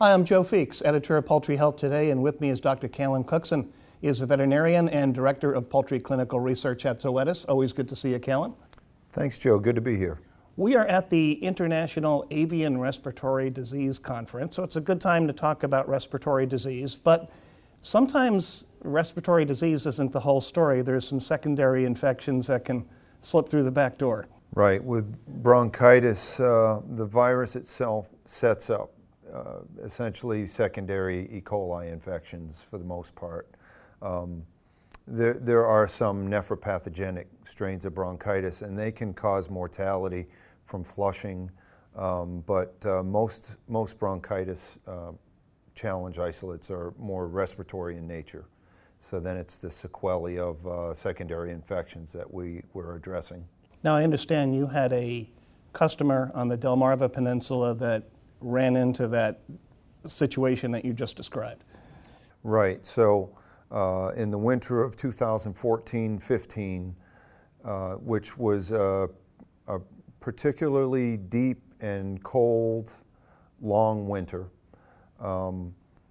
Hi, I'm Joe Feeks, editor of Poultry Health Today, and with me is Dr. Callan Cookson. He is a veterinarian and director of poultry clinical research at Zoetis. Always good to see you, Callan. Thanks, Joe. Good to be here. We are at the International Avian Respiratory Disease Conference, so it's a good time to talk about respiratory disease, but sometimes respiratory disease isn't the whole story. There's some secondary infections that can slip through the back door. Right. With bronchitis, the virus itself sets up essentially secondary E. coli infections for the most part. There are some nephropathogenic strains of bronchitis, and they can cause mortality from flushing, but most bronchitis challenge isolates are more respiratory in nature. So then it's the sequelae of secondary infections that we're addressing. Now, I understand you had a customer on the Delmarva Peninsula that ran into that situation that you just described. Right. So in the winter of 2014-15, which was a particularly deep and cold, long winter, the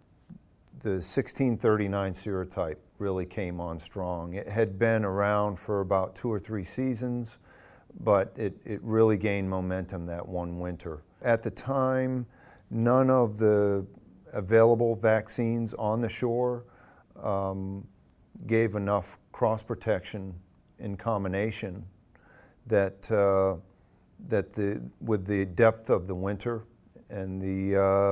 1639 serotype really came on strong. It had been around for about 2 or 3 seasons, but it really gained momentum that one winter. At the time, none of the available vaccines on the shore gave enough cross protection in combination that with the depth of the winter and the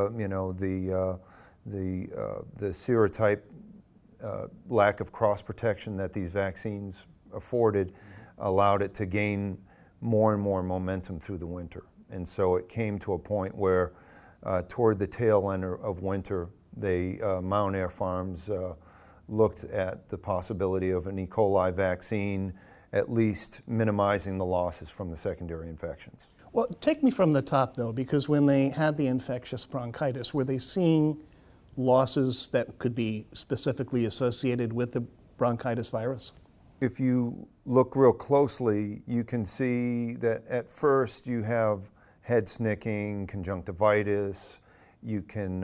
serotype lack of cross protection that these vaccines afforded allowed it to gain more and more momentum through the winter. And so it came to a point where toward the tail end of winter, Mount Air Farms looked at the possibility of an E. coli vaccine, at least minimizing the losses from the secondary infections. Well, take me from the top, though, because when they had the infectious bronchitis, were they seeing losses that could be specifically associated with the bronchitis virus? If you look real closely, you can see that at first you have head snicking, conjunctivitis, you can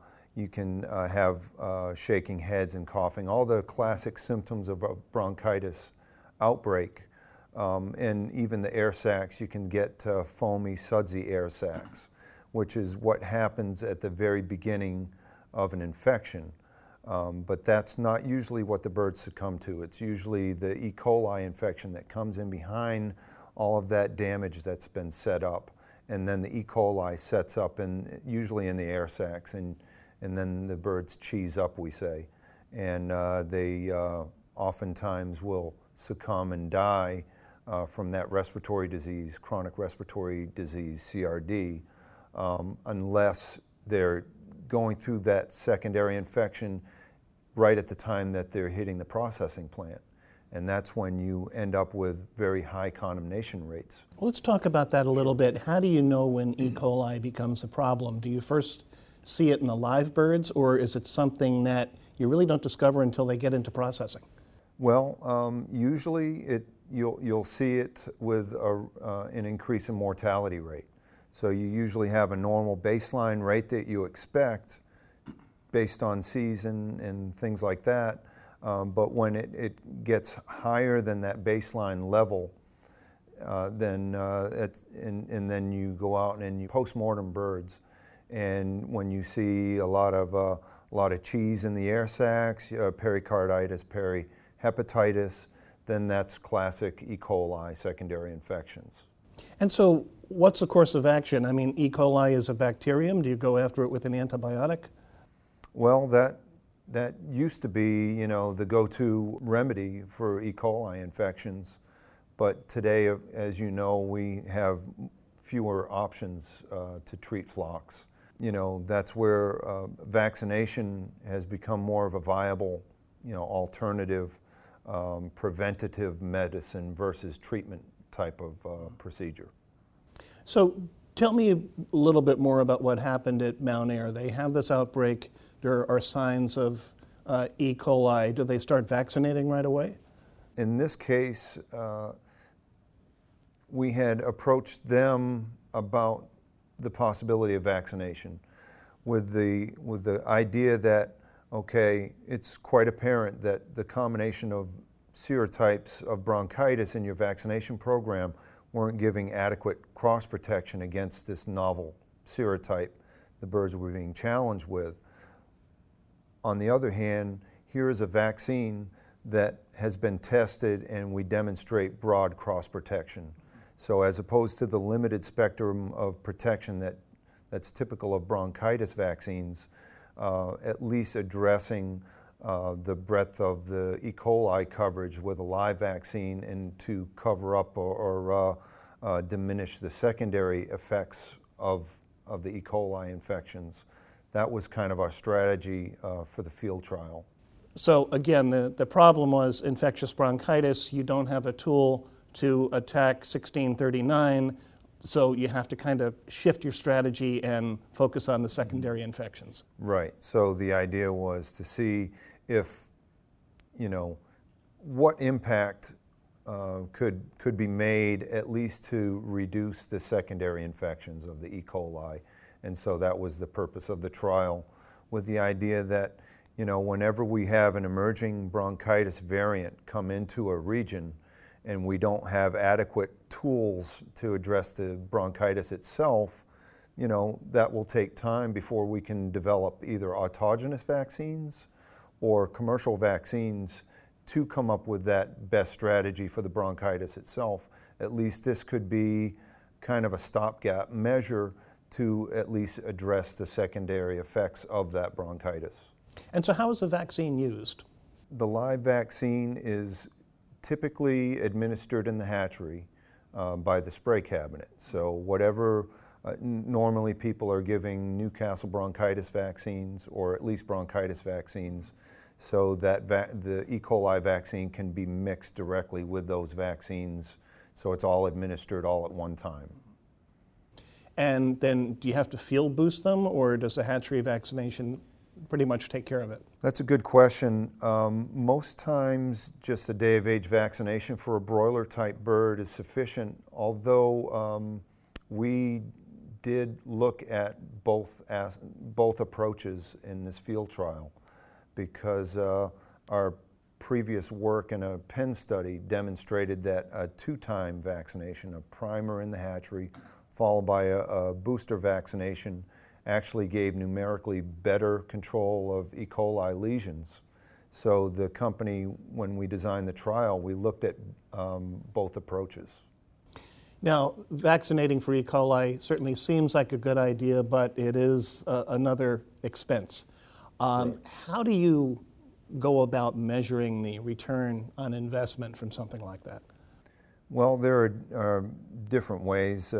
have shaking heads and coughing, all the classic symptoms of a bronchitis outbreak. And even the air sacs, you can get foamy, sudsy air sacs, which is what happens at the very beginning of an infection. But that's not usually what the birds succumb to. It's usually the E. coli infection that comes in behind all of that damage that's been set up. And then the E. coli sets up usually in the air sacs, and then the birds cheese up, we say. And they oftentimes will succumb and die from that respiratory disease, chronic respiratory disease, CRD, unless they're going through that secondary infection right at the time that they're hitting the processing plant. And that's when you end up with very high condemnation rates. Well, let's talk about that a little bit. How do you know when E. coli becomes a problem? Do you first see it in the live birds, or is it something that you really don't discover until they get into processing? Well, usually you'll see it with an increase in mortality rate. So you usually have a normal baseline rate that you expect based on season and things like that. But when it gets higher than that baseline level, then you go out and you post-mortem birds, and when you see a lot of cheese in the air sacs, pericarditis, perihepatitis, then that's classic E. coli secondary infections. And so what's the course of action? I mean, E. coli is a bacterium. Do you go after it with an antibiotic? Well, that used to be, the go-to remedy for E. coli infections. But today, as you know, we have fewer options to treat flocks. That's where vaccination has become more of a viable, alternative preventative medicine versus treatment type of procedure. So tell me a little bit more about what happened at Mount Air. They have this outbreak. There are signs of E. coli. Do they start vaccinating right away? In this case, we had approached them about the possibility of vaccination. with the idea that, okay, it's quite apparent that the combination of serotypes of bronchitis in your vaccination program weren't giving adequate cross protection against this novel serotype the birds were being challenged with. On the other hand, here is a vaccine that has been tested and we demonstrate broad cross protection. So as opposed to the limited spectrum of protection that's typical of bronchitis vaccines, at least addressing the breadth of the E. coli coverage with a live vaccine and to cover up or diminish the secondary effects of the E. coli infections. That was kind of our strategy for the field trial. So again, the problem was infectious bronchitis. You don't have a tool to attack 1639, so you have to kind of shift your strategy and focus on the secondary infections. Right. So the idea was to see if, what impact could be made at least to reduce the secondary infections of the E. coli. And so that was the purpose of the trial, with the idea that, whenever we have an emerging bronchitis variant come into a region and we don't have adequate tools to address the bronchitis itself, that will take time before we can develop either autogenous vaccines or commercial vaccines to come up with that best strategy for the bronchitis itself. At least this could be kind of a stopgap measure to at least address the secondary effects of that bronchitis. And so how is the vaccine used? The live vaccine is typically administered in the hatchery by the spray cabinet. So whatever, normally people are giving Newcastle bronchitis vaccines or at least bronchitis vaccines, so that the E. coli vaccine can be mixed directly with those vaccines, so it's all administered all at one time. And then do you have to field boost them, or does the hatchery vaccination pretty much take care of it? That's a good question. Most times just a day of age vaccination for a broiler type bird is sufficient, although we did look at both approaches in this field trial, because our previous work in a pen study demonstrated that a two-time vaccination, a primer in the hatchery followed by a booster vaccination, actually gave numerically better control of E. coli lesions. So the company, when we designed the trial, we looked at both approaches. Now, vaccinating for E. coli certainly seems like a good idea, but it is another expense. Right. How do you go about measuring the return on investment from something like that? Well, there are different ways.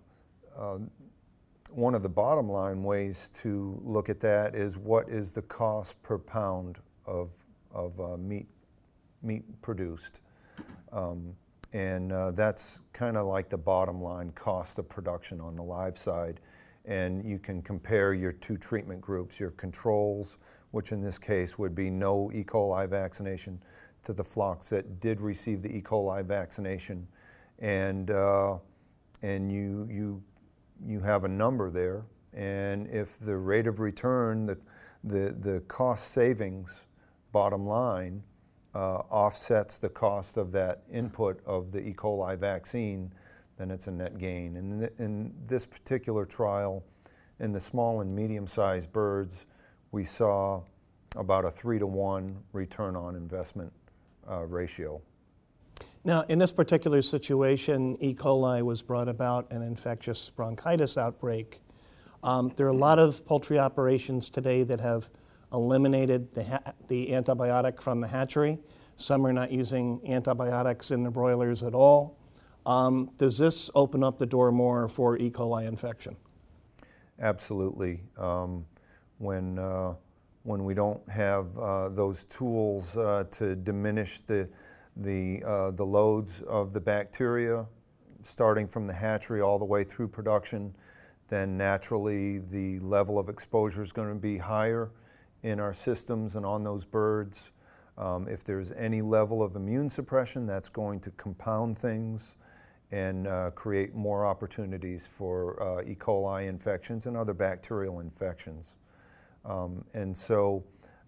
One of the bottom line ways to look at that is what is the cost per pound of meat produced. And that's kind of like the bottom line cost of production on the live side. And you can compare your two treatment groups, your controls, which in this case would be no E. coli vaccination, to the flocks that did receive the E. coli vaccination. And you have a number there. And if the rate of return, the cost savings bottom line offsets the cost of that input of the E. coli vaccine, then it's a net gain. And in this particular trial, in the small and medium-sized birds, we saw about a 3-to-1 return on investment ratio. Now, in this particular situation, E. coli was brought about an infectious bronchitis outbreak. There are a lot of poultry operations today that have eliminated the antibiotic from the hatchery. Some are not using antibiotics in the broilers at all. Does this open up the door more for E. coli infection? Absolutely. When we don't have those tools to diminish the loads of the bacteria, starting from the hatchery all the way through production, then naturally the level of exposure is going to be higher in our systems and on those birds. If there's any level of immune suppression, that's going to compound things. and create more opportunities for E. coli infections and other bacterial infections. And so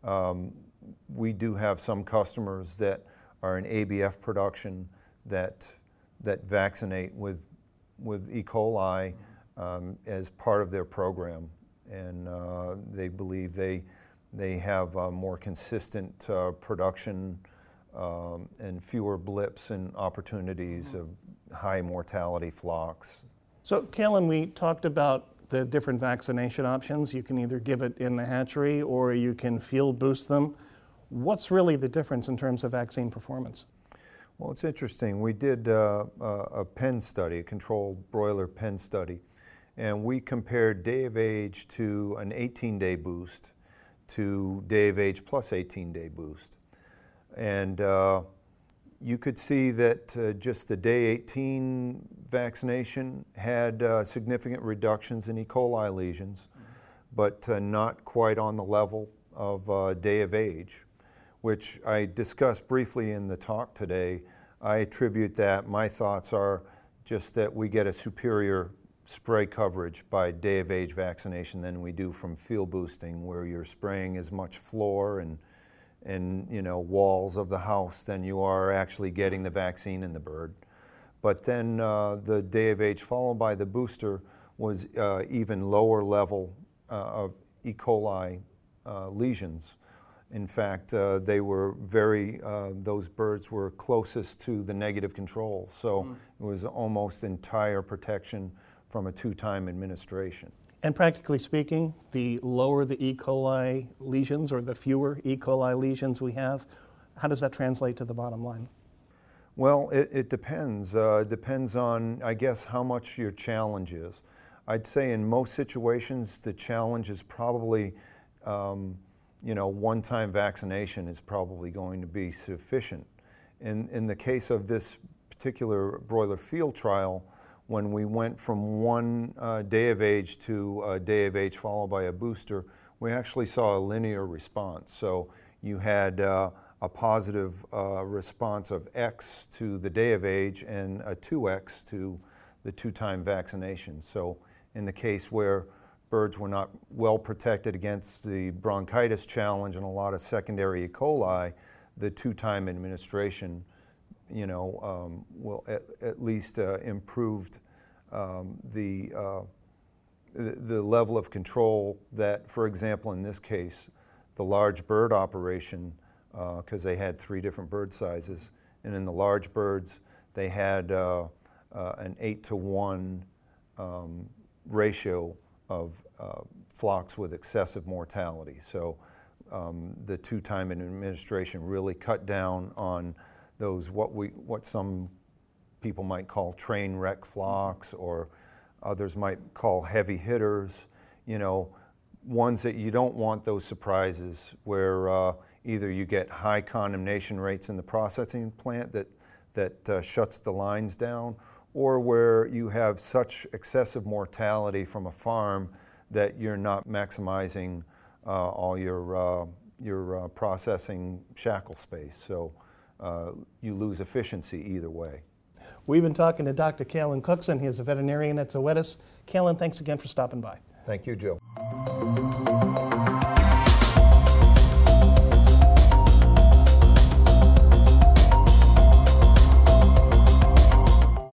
we do have some customers that are in ABF production that vaccinate with E. coli as part of their program, and they believe they have more consistent production and fewer blips and opportunities of high mortality flocks. So, Kalen, we talked about the different vaccination options. You can either give it in the hatchery or you can field boost them. What's really the difference in terms of vaccine performance? Well, it's interesting. We did a pen study, a controlled broiler pen study, and we compared day of age to an 18-day boost to day of age plus 18-day boost. And you could see that just the day 18 vaccination had significant reductions in E. coli lesions, but not quite on the level of day of age, which I discussed briefly in the talk today. I attribute that, my thoughts are just that we get a superior spray coverage by day of age vaccination than we do from field boosting, where you're spraying as much floor and walls of the house than you are actually getting the vaccine in the bird. But then the day of age followed by the booster was even lower level of E. coli lesions. In fact, they were those birds were closest to the negative control. So it was almost entire protection from a 2-time administration. And practically speaking, the lower the E. coli lesions or the fewer E. coli lesions we have, how does that translate to the bottom line? Well, it depends. Depends on, I guess, how much your challenge is. I'd say in most situations, the challenge is probably, one-time vaccination is probably going to be sufficient. In the case of this particular broiler field trial, when we went from one day of age to a day of age followed by a booster, we actually saw a linear response. So you had a positive response of X to the day of age and a 2X to the 2-time vaccination. So in the case where birds were not well protected against the bronchitis challenge and a lot of secondary E. coli, the 2-time administration will at least improved the level of control that, for example, in this case, the large bird operation, because they had 3 different bird sizes, and in the large birds they had an 8-to-1 ratio of flocks with excessive mortality. So the 2-time administration really cut down on those what some people might call train wreck flocks, or others might call heavy hitters, ones that you don't want those surprises where either you get high condemnation rates in the processing plant that shuts the lines down, or where you have such excessive mortality from a farm that you're not maximizing all your processing shackle space. So you lose efficiency either way. We've been talking to Dr. Kalen Cookson. He is a veterinarian at Zoetis. Kalen, thanks again for stopping by. Thank you, Joe.